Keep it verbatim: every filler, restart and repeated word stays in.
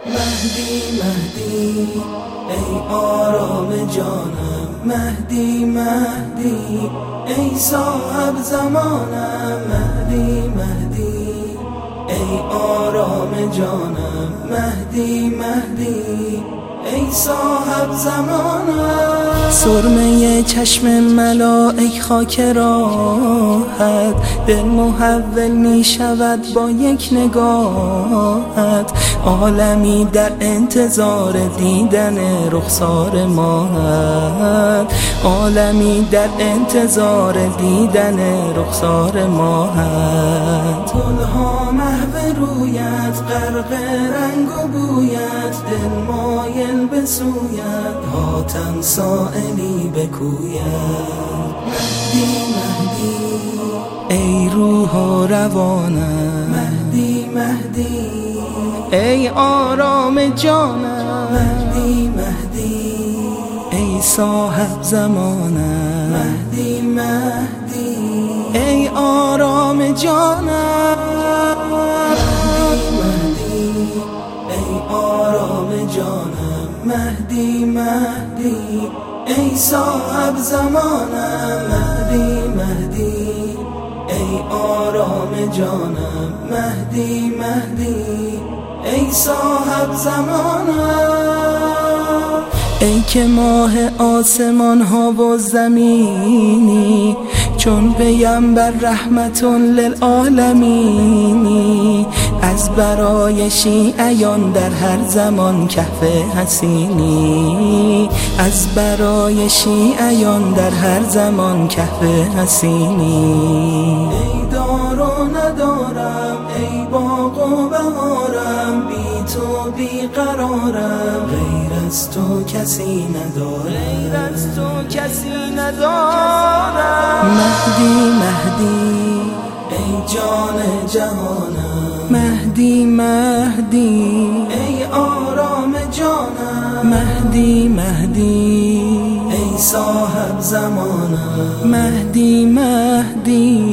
مهدی مهدی ای آرام جانم، مهدی مهدی ای صاحب زمانم، مهدی مهدی ای آرام جانم، مهدی مهدی ای صاحب زمانم. سرمه چشم ملائک خاک راحت، دل محول می شود با یک نگاهت. عالمی در انتظار دیدن رخسار ماهت، عالمی در انتظار دیدن رخسار ماهت. گلها محو رویت غرق رنگ و بویت، دل مایل به سویت حاتم سائلی بکویت. مهدی مهدی ای روح و روانم، مهدی مهدی ای آرام جانم، مهدی مهدی ای صاحب زمانم، مهدی مهدی ای آرام جانم، مهدی مهدی ای آرام جانم، مهدی مهدی ای صاحب زمانم، مهدی مهدی ای آرام جانم، مهدی مهدی ای صاحب زمانم. ای که ماه آسمان ها و زمینی، چون پیمبر رحمت للعالمینی. از برای شیعیان در هر زمان کهف حسینی، از برای شیعیان در هر زمان کهف حسینی. ای دار و ندارم ای باغ و بهارم، بی تو بی قرارم، غیر از تو کسی ندارم، غیر از تو کسی ندارم. مهدی مهدی ای جان جهانم، مهدی مهدی ای آرام جانم، مهدی مهدی ای صاحب زمانم، مهدی مهدی